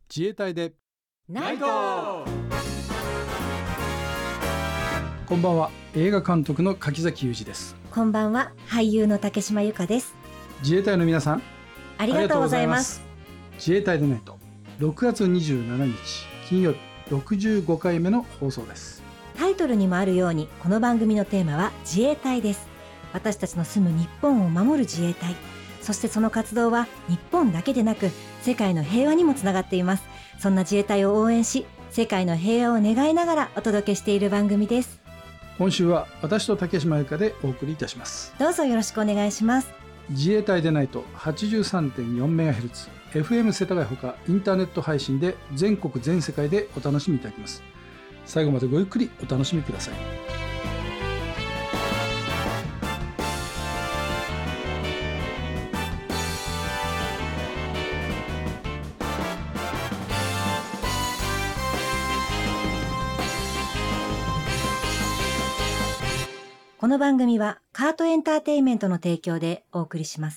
自衛隊でナイト。 こんばんは。映画監督の柿崎裕二です。 こんばんは、俳優の竹島由香です。 自衛隊の皆さん、 ありがとうございます。 自衛隊でナイト、6月27日金曜日65回目の放送です。 タイトルにもあるように、この番組のテーマは自衛隊です。私たちの住む日本を守る自衛隊、そしてその活動は日本だけでなく世界の平和にもつながっています。そんな自衛隊を応援し、世界の平和を願いながらお届けしている番組です。 今週は私と竹島由香でお送りいたします。 どうぞよろしくお願いします。 自衛隊でナイト 83.4MHz FM 世田谷ほかインターネット配信で全国全世界でお楽しみいただきます。最後までごゆっくりお楽しみください。 この番組はカートエンターテインメントの提供でお送りします。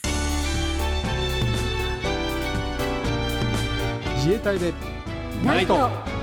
自衛隊でナイト。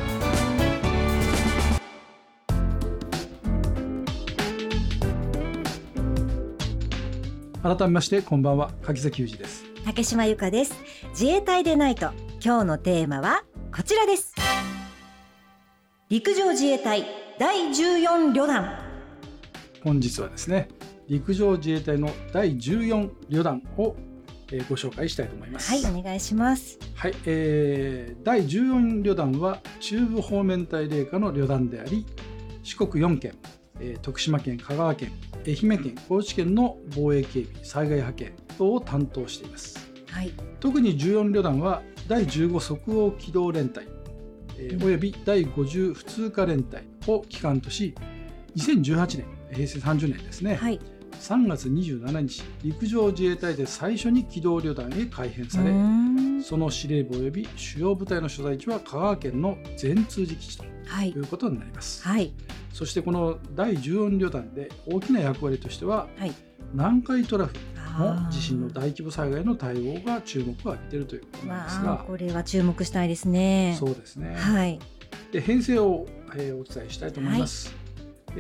改めましてこんばんは、柿崎裕二です。 竹島由香です。自衛隊でナイト、今日のテーマはこちらです。陸上自衛隊第14旅団。 本日はですね、陸上自衛隊の第14旅団をご紹介したいと思います。 はい、お願いします。 はい、第14旅団は中部方面隊令下の旅団であり、四国4県、徳島県、香川県、愛媛県、高知県の防衛警備、災害派遣等を担当しています。 はい、 特に14旅団は第15即応機動連隊、および第50普通科連隊を基幹とし、2018年、平成30年ですね、 はい、 3月27日、陸上自衛隊で最初に機動旅団へ改編され、その司令部および主要部隊の所在地は香川県の善通寺基地ということになります。 はい、 そしてこの第14旅団で大きな役割としては、 はい、 南海トラフの地震の大規模災害の対応が注目を浴びているということなんですが、 これは注目したいですね。 そうですね。 はい、 で編成を、お伝えしたいと思います。第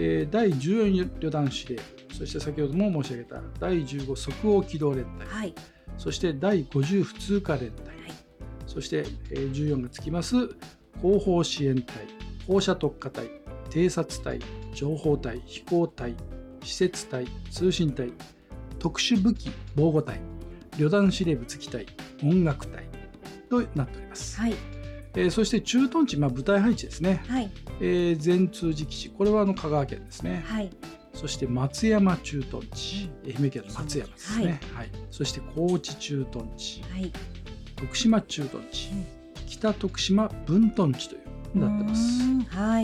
14旅団司令部、そして先ほども申し上げた第15即応機動連隊、 はい、 そして第50普通科連隊、はい、そして、14がつきます後方支援隊、放射特化隊、偵察隊、情報隊、飛行隊、施設隊、通信隊、特殊武器防護隊、旅団司令部付き隊、音楽隊となっております。はい、そして駐屯地、部隊配置ですね。はい、善通寺基地、これは香川県ですね。はい、そして松山駐屯地、愛媛県の松山ですね。はい、そして高知駐屯地、はい、徳島駐屯地、北徳島分屯地というになってます。はい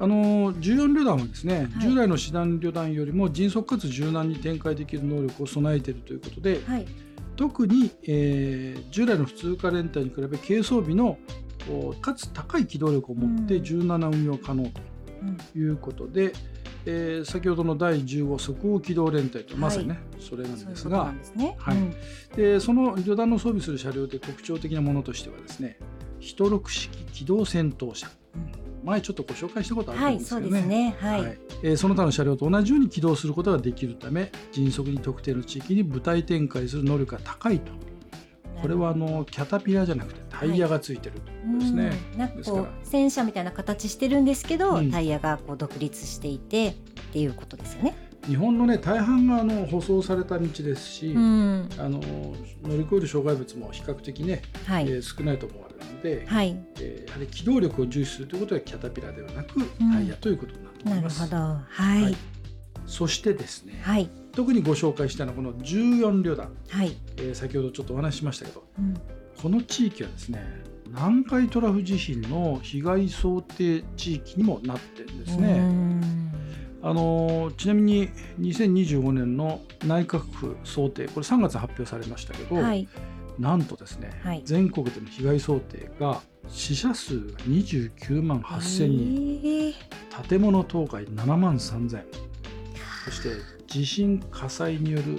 、14旅団はですね、従来の師団旅団よりも迅速かつ柔軟に展開できる能力を備えているということで、はい、特に、従来の普通科連隊に比べ軽装備のかつ高い機動力を持って柔軟な運用可能ということで、先ほどの第15即応機動連隊とまさにね、それなんですが、その旅団の装備する車両で特徴的なものとしてはですね、ヒト6式機動戦闘車、前ちょっとご紹介したことあると思うんですけどね、その他の車両と同じように起動することができるため、迅速に特定の地域に部隊展開する能力が高いと。これはキャタピラじゃなくてタイヤがついてるということですね。 なんかこう戦車みたいな形してるんですけど、タイヤがこう独立していてっていうことですよね。 日本のね、大半が舗装された道ですし、乗り越える障害物も比較的ね、少ないと思われるので、やはり機動力を重視するということはキャタピラではなくタイヤということになると思います。 なるほど。はい。 そしてですね、特にご紹介したのはこの14旅団、先ほどちょっとお話ししましたけど、この地域はですね、南海トラフ地震の被害想定地域にもなってるんですね。ちなみに2025年の内閣府想定、これ3月発表されましたけど、なんとですね、全国での被害想定が死者数が29万8000人、建物倒壊7万3000、そして地震火災による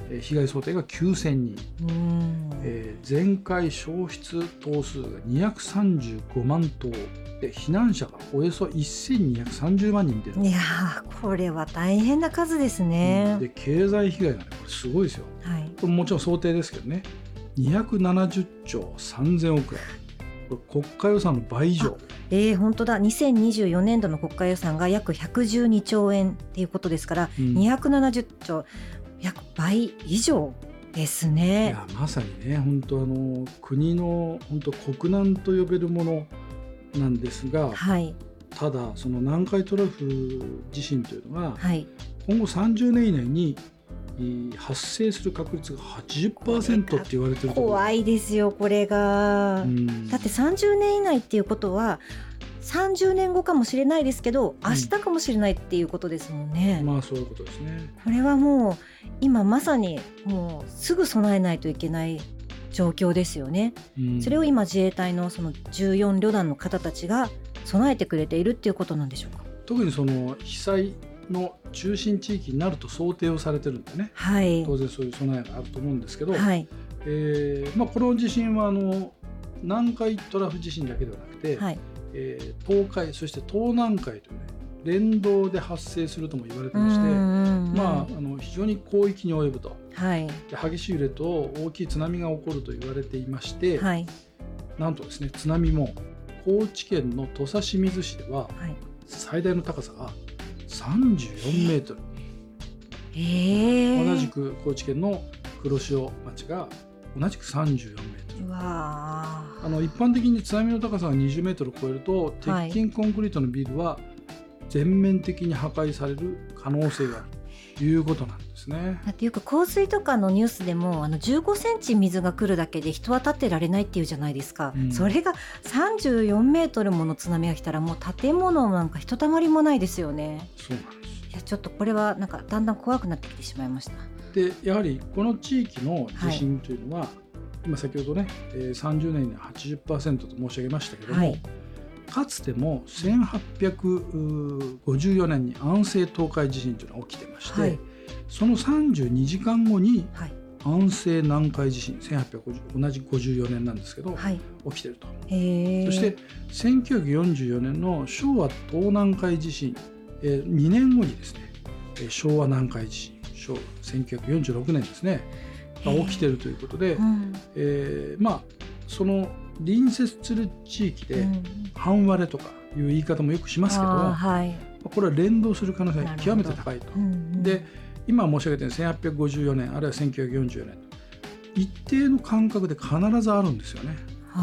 被害想定が9000人、全壊消失頭数が235万頭で、避難者がおよそ1230万人出る。 いやこれは大変な数ですね。 で経済被害がね、これすごいですよ。これもちろん想定ですけどね、270兆3000億円、これ国家予算の倍以上。 本当だ、2024年度の国家予算が約112兆円っていうことですから、270兆、約倍以上ですね。 いやまさにね、本当国の本当国難と呼べるものなんですが、ただその南海トラフ地震というのが、今後30年以内に発生する確率が 80% って言われてる。 怖いですよこれが。だって30年以内っていうことは30年後かもしれないですけど、明日かもしれないっていうことですもんね。 まあそういうことですね。 これはもう今まさにもうすぐ備えないといけない状況ですよね。それを今自衛隊のその14旅団の方たちが備えてくれているっていうことなんでしょうか。 特にその被災の中心地域になると想定をされてるんでね、当然そういう備えがあると思うんですけど、この地震は南海トラフ地震だけではなくて、東海そして東南海というね連動で発生するとも言われてまして、非常に広域に及ぶと、で激しい揺れと大きい津波が起こると言われていまして、なんとですね、津波も高知県の土佐清水市では、最大の高さが34メートル、同じく高知県の黒潮町が同じく34メートル。一般的に津波の高さが20メートルを超えると、鉄筋コンクリートのビルは全面的に破壊される可能性があるということなんですね。 っていうか洪水とかのニュースでも15センチ水が来るだけで人は立ってられないっていうじゃないですか、それが34メートルもの津波が来たらもう建物なんかひとたまりもないですよね。 そうなんです。 いやちょっとこれはなんかだんだん怖くなってきてしまいました。 でやはりこの地域の地震というのは、今先ほどね、30年に 80% と申し上げましたけども、かつても1854年に安政東海地震というのが起きてまして、その32時間後に安政南海地震、同じ54年なんですけど、起きてると。そして1944年の昭和東南海地震、2年後にですね、昭和南海地震、1946年ですねが起きてるということで、その隣接する地域で半割れとかいう言い方もよくしますけども、これは連動する可能性が極めて高いと。で今申し上げたように1854年あるいは1944年一定の間隔で必ずあるんですよね。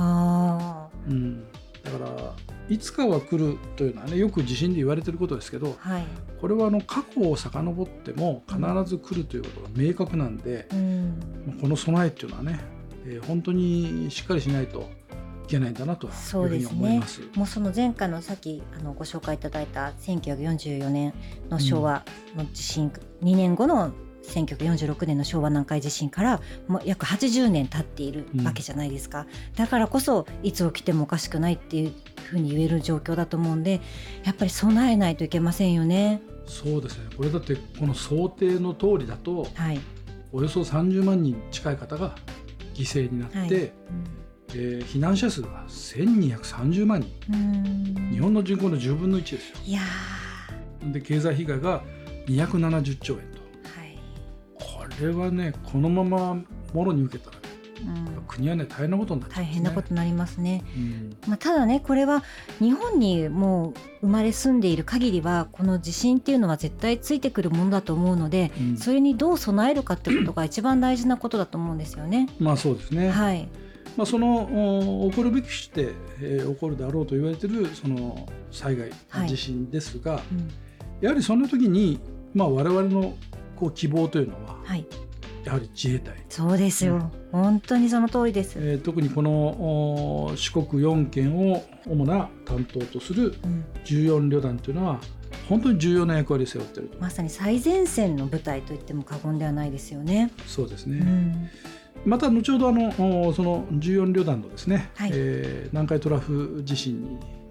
だからいつかは来るというのはね、よく地震で言われていることですけど、これは過去を遡っても必ず来るということが明確なんで、この備えっていうのはね、本当にしっかりしないといけないんだなというふうに思います。 もうその前回のさっきご紹介いただいた1944年の昭和の地震、2年後の1946年の昭和南海地震からもう約80年経っているわけじゃないですか、だからこそいつ起きてもおかしくないっていうふうに言える状況だと思うんで、やっぱり備えないといけませんよね。 そうですね。これだってこの想定の通りだと、およそ30万人近い方が犠牲になって、避難者数が1230万人、日本の人口の10分の1ですよ。 いやで経済被害が270兆円と、これはね、このままもろに受けたら、国はね大変なことになっちゃうんですね。大変なことになりますね。 ただね、これは日本にもう生まれ住んでいる限りはこの地震っていうのは絶対ついてくるものだと思うので、それにどう備えるかってことが一番大事なことだと思うんですよね。 そうですね。その起こるべきして、起こるであろうと言われているその災害、地震ですが、やはりその時に、我々の希望というのは、やはり自衛隊。 そうですよ、本当にその通りです。 特にこの四国4県を主な担当とする14旅団というのは本当に重要な役割を背負っていると。 まさに最前線の部隊といっても過言ではないですよね。 そうですね。また後ほどその14旅団のですね、南海トラフ地震に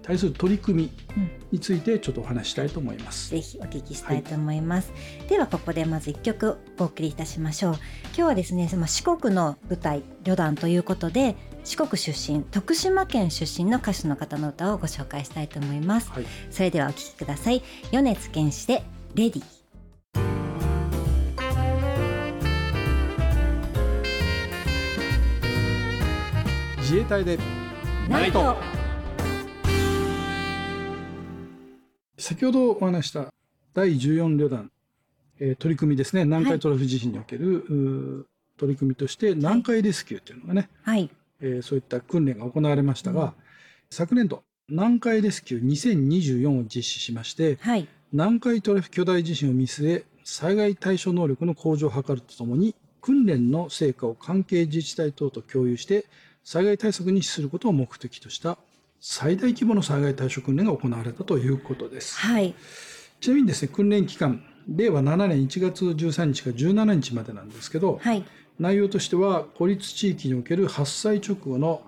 対する取り組みについてちょっとお話したいと思います。 ぜひお聞きしたいと思います。ではここでまず1曲お送りいたしましょう。今日はですね、四国の舞台旅団ということで、四国出身、徳島県出身の歌手の方の歌をご紹介したいと思います。それではお聴きください。米津玄師でレディ。 自衛隊でナイト。 先ほどお話した第14旅団、取り組みですね。南海トラフ地震における、取り組みとして南海レスキューというのがね、そういった訓練が行われましたが、昨年度南海レスキュー2024を実施しまして、南海トラフ巨大地震を見据え災害対処能力の向上を図るとともに、訓練の成果を関係自治体等と共有して災害対策に資することを目的とした最大規模の災害対処訓練が行われたということです。ちなみにですね、訓練期間令和7年1月13日から17日までなんですけど、内容としては孤立地域における発災直後の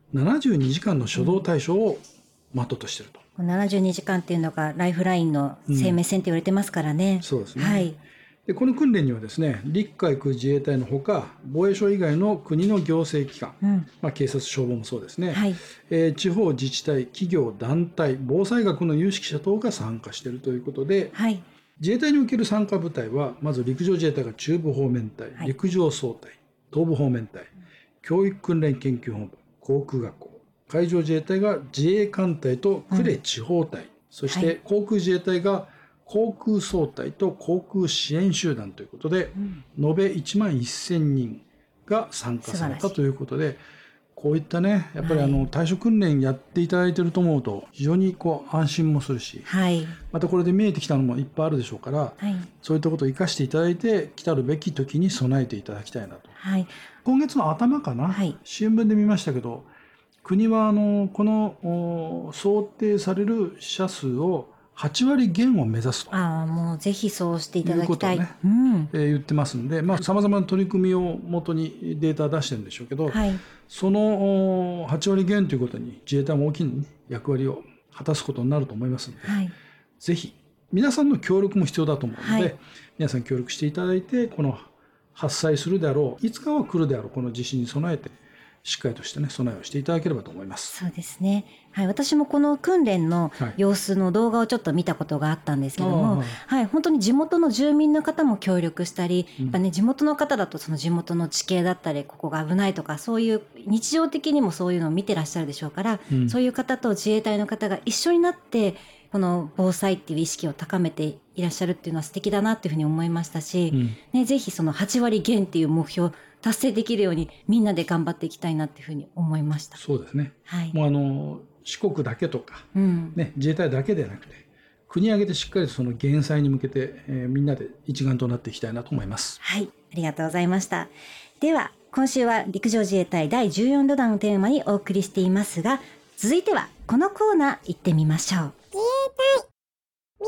72時間の初動対処を的としていると。 72時間っていうのがライフラインの生命線って言われてますからね。 そうですね。でこの訓練にはですね、陸海空自衛隊のほか防衛省以外の国の行政機関、警察消防もそうですね、地方自治体、企業、団体、防災学の有識者等が参加しているということで、自衛隊における参加部隊はまず陸上自衛隊が中部方面隊、陸上総隊、東部方面隊、教育訓練研究本部、航空学校、海上自衛隊が自衛艦隊と呉地方隊、そして航空自衛隊が航空総隊と航空支援集団ということで、延べ1万1000人が参加されたということで、こういったね、やっぱり対処訓練やっていただいていると思うと非常に安心もするし、またこれで見えてきたのもいっぱいあるでしょうから、そういったことを生かしていただいて、来たるべき時に備えていただきたいなと。今月の頭かな、新聞で見ましたけど、国はこの想定される死者数を8割減を目指すと。 もうぜひそうしていただきたい。 言ってますんで、様々な取り組みをもとにデータ出してるんでしょうけど、その8割減ということに自衛隊も大きい役割を果たすことになると思いますので、ぜひ皆さんの協力も必要だと思うので、皆さん協力していただいて、この発災するであろう、いつかは来るであろうこの地震に備えて、しっかりとしてね、備えをしていただければと思います。 そうですね。私もこの訓練の様子の動画をちょっと見たことがあったんですけども、本当に地元の住民の方も協力したり、やっぱね、地元の方だとその地元の地形だったり、ここが危ないとか、そういう日常的にもそういうのを見てらっしゃるでしょうから、そういう方と自衛隊の方が一緒になって、この防災っていう意識を高めていらっしゃるっていうのは素敵だなっていうふうに思いましたし、ぜひその8割減っていう目標達成できるようにみんなで頑張っていきたいなっていうふうに思いました。 そうですね。もう四国だけとか、自衛隊だけでなくて、国挙げてしっかりとその減災に向けて、みんなで一丸となっていきたいなと思います。 ありがとうございました。では今週は陸上自衛隊第14旅団をテーマにお送りしていますが、続いてはこのコーナー行ってみましょう。 自衛隊ミリ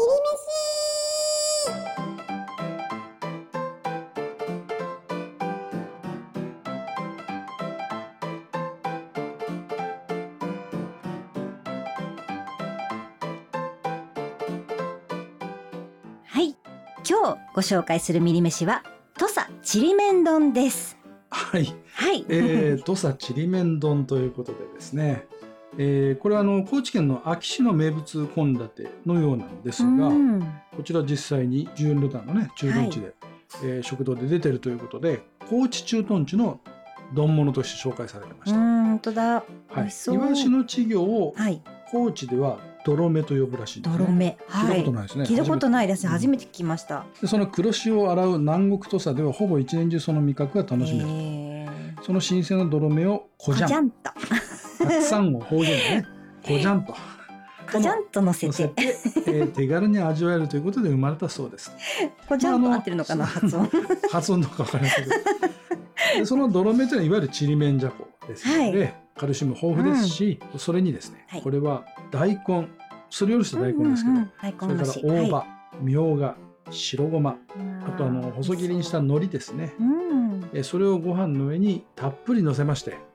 飯。今日ご紹介するミリ飯は土佐ちりめん丼です。 土佐ちりめん丼ということでですね、これは高知県の安芸市の名物献立のようなんですが、こちら実際に14旅団のね駐屯地で、食堂で出てるということで、高知駐屯地の丼物として紹介されてました。 本当だ。 イワシの稚魚を高知ではドロメと呼ぶらしいですね。 ドロメ、 聞いたことないですね。 聞いたことないです。初めて聞きました。 でその黒潮を洗う南国土佐ではほぼ一年中その味覚が楽しめる。その新鮮なドロメをコジャンとたくさんを方言でね、コジャンとコジャンと乗せて手軽に味わえるということで生まれたそうです。 コジャンと合ってるのかな、発音発音とか分からないけどでそのドロメというのはいわゆるちりめんじゃこですので、カルシウム豊富ですし、それにですね、これは大根、すりおろした大根ですけど、それから大葉、みょうが、白ごま、あと細切りにした海苔ですね、それをご飯の上にたっぷり乗せまして、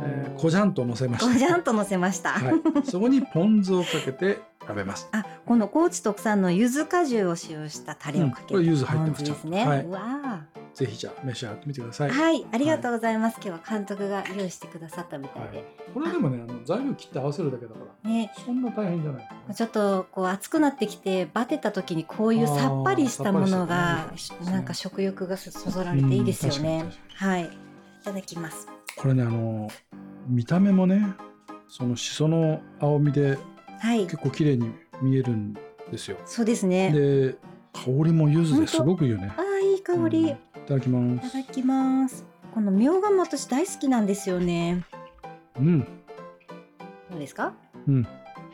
こじゃんと乗せました。 ごじゃんと乗せました、 はい、そこにポン酢をかけて食べます。 この高知特産の柚子果汁を使用したタレをかける、 これ柚子入ってますですね、 はい、 うわぜひじゃあ召し上がってみてください。 はい、ありがとうございます、今日は監督が用意してくださったみたいで、 これでもね材料切って合わせるだけだからね、 そんな大変じゃない、 ちょっとこう暑くなってきてバテた時にこういうさっぱりしたものがなんか食欲がそそられていいですよね。はい、いただきます。 これね見た目もねそのしその青みで結構綺麗に見えるんですよ。 そうですね。 で香りも柚子ですごくいいよね。 いい香り、 いただきます。 いただきます。このみょうがも私大好きなんですよね。 うん。 どうですか？ うん。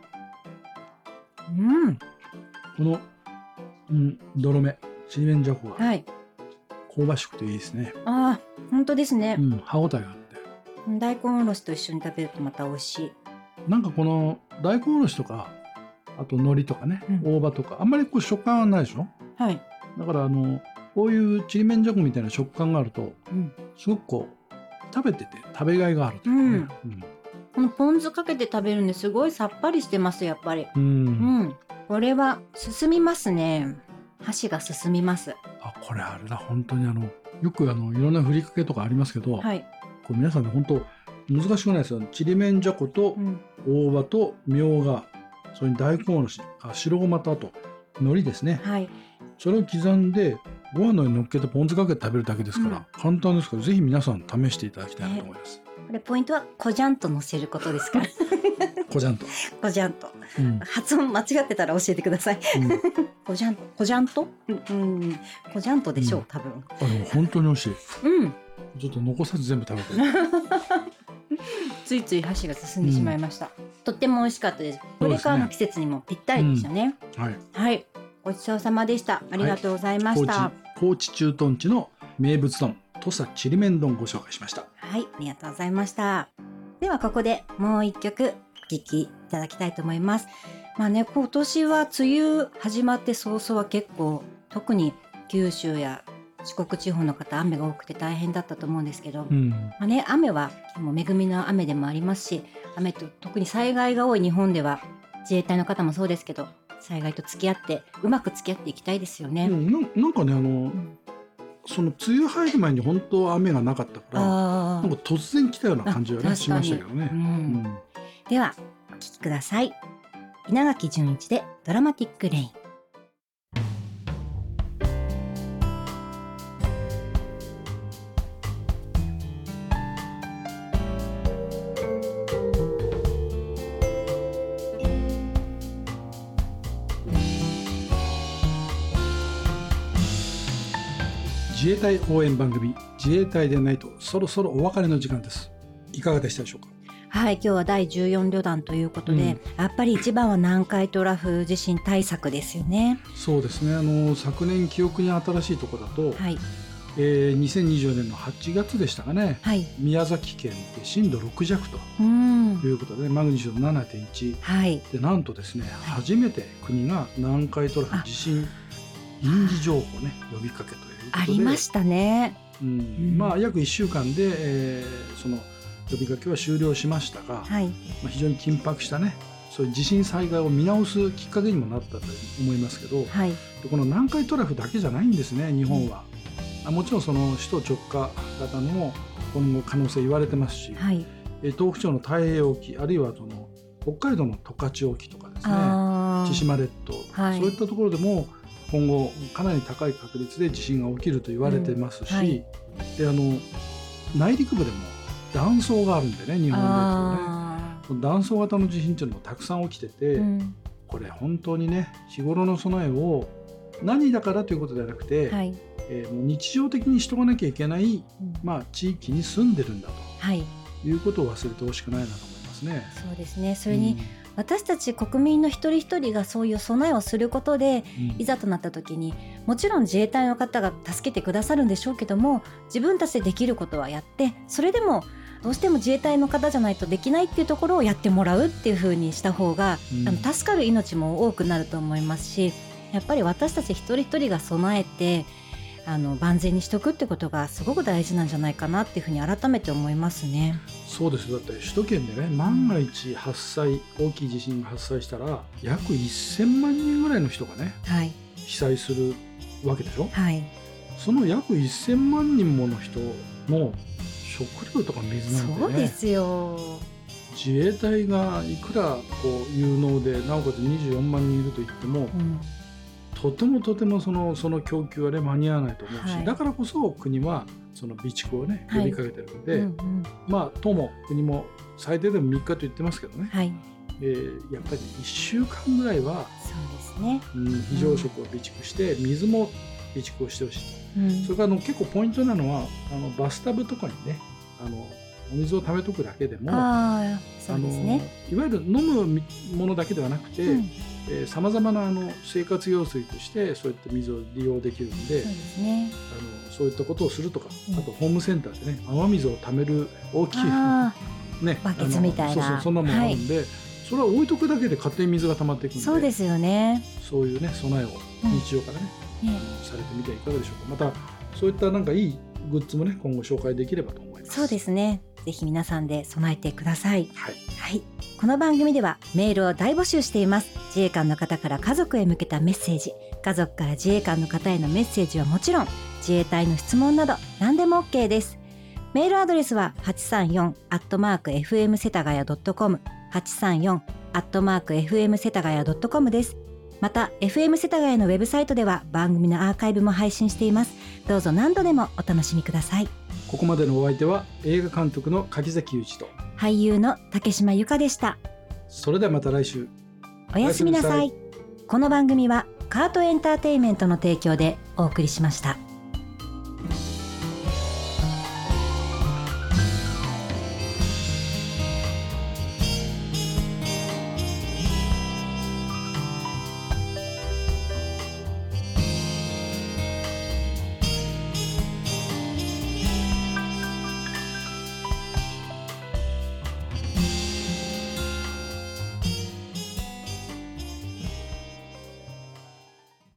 うん。 この、泥目ちりめんじゃこが香ばしくていいですね。 本当ですね。 歯ごたえがあって。 大根おろしと一緒に食べるとまた美味しい。 なんかこの大根おろしとかあと海苔とかね、大葉とかあんまりこう食感はないでしょ。 はい。 だからこういうちりめんじゃこみたいな食感があると、すごくこう食べてて食べがいがあるというかね。 このポン酢かけて食べるんですごいさっぱりしてますやっぱり。これは進みますね。箸が進みます。 これあれだ本当によくいろんなふりかけとかありますけど、これ皆さんね本当難しくないですよ。ちりめんじゃこと大葉とみょうが、それに大根おろし、白ごまとあと海苔ですね。それを刻んでご飯の上に乗っけてポン酢かけて食べるだけですから、簡単ですからぜひ皆さん試していただきたいなと思います。 これポイントはこじゃんと乗せることですからこじゃんと発音間違ってたら教えてください。こじゃんとこじゃんとでしょう、多分。 でも本当に美味しい。ちょっと残さず全部食べてついつい箸が進んでしまいました。とっても美味しかったです。これからの季節にもぴったりでしたね。はい、ごちそうさまでした。ありがとうございました。 高知駐屯地の名物丼土佐ちりめん丼ご紹介しました。 はい、ありがとうございました。ではここでもう一曲お聴きいただきたいと思います。今年は梅雨始まって早々は結構特に九州や四国地方の方雨が多くて大変だったと思うんですけど、雨はもう恵みの雨でもありますし、雨と特に災害が多い日本では自衛隊の方もそうですけど災害と付き合ってうまく付き合っていきたいですよね。 なんかねその梅雨入る前に本当は雨がなかったからなんか突然来たような感じがしましたけどね。 ではお聴きください。稲垣潤一でドラマティックレイン。 自衛隊応援番組自衛隊でないとそろそろお別れの時間です。いかがでしたでしょうか。 はい、今日は第14旅団ということで、やっぱり一番は南海トラフ地震対策ですよね。 そうですね。昨年記憶に新しいところだと、2020年の8月でしたかね、宮崎県で震度6弱ということで、マグニチュード 7.1、でなんとですね、初めて国が南海トラフ地震臨時情報をね呼びかけということでありましたね。 約1週間で、その呼びかけは終了しましたが、非常に緊迫したねそういう地震災害を見直すきっかけにもなったと思いますけど、この南海トラフだけじゃないんですね日本は。もちろんその首都直下型のも今後可能性言われてますし、東北地方の太平洋沖あるいはその北海道の十勝沖とかですね、千島列島、そういったところでも今後かなり高い確率で地震が起きると言われてますし、で内陸部でも断層があるんでね日本列島ね、断層型の地震っていうのもたくさん起きてて、これ本当にね日頃の備えを何だからということではなくて、もう日常的にしとかなきゃいけない、地域に住んでるんだと、いうことを忘れてほしくないなと思いますね。 そうですね。それに、私たち国民の一人一人がそういう備えをすることで、いざとなった時にもちろん自衛隊の方が助けてくださるんでしょうけども、自分たちでできることはやって、それでもどうしても自衛隊の方じゃないとできないっていうところをやってもらうっていう風にした方が、助かる命も多くなると思いますし、やっぱり私たち一人一人が備えて万全にしとくってことがすごく大事なんじゃないかなっていうふうに改めて思いますね。 そうですよ。だって首都圏でね、万が一大きい地震が発災したら約1000万人ぐらいの人がね、 はい、 被災するわけでしょ。 はい、 その約1000万人もの人の食料とか水なんてね、 そうですよ。 自衛隊がいくらこう有能でなおかつ24万人いると言っても、とてもその供給はね間に合わないと思うし、 はい、 だからこそ国はその備蓄をね呼びかけてるので、まあ党も国も最低でも3日と言ってますけどね、 はい、 やっぱり1週間ぐらいはそうですね、 非常食を備蓄して、水も備蓄をしてほしいと、それから結構ポイントなのはバスタブとかにねお水を溜めとくだけでも、 そうですね、 いわゆる飲むものだけではなくて、さまざまな生活用水としてそういった水を利用できるので、 そうですね、 そういったことをするとか、あとホームセンターでね雨水を溜める大きいねバケツみたいな、 そんなものがあるんで、それは置いとくだけで勝手に水が溜まっていくので、 そうですよね、 そういうね備えを日常からね、されてみてはいかがでしょうか。またそういったなんかいいグッズもね今後紹介できればと思います。 そうですね、ぜひ皆さんで備えてください。 はい、 はい、この番組ではメールを大募集しています。自衛官の方から家族へ向けたメッセージ、家族から自衛官の方へのメッセージはもちろん、自衛隊の質問など何でも OK です。メールアドレスは 834@fm 世田谷 .com、 834@fm 世田谷 .com です。また FM 世田谷のウェブサイトでは番組のアーカイブも配信しています。どうぞ何度でもお楽しみください。 ここまでのお相手は映画監督の柿崎祐一と俳優の竹島由香でした。 それではまた来週おやすみなさい。この番組はカートエンターテインメントの提供でお送りしました。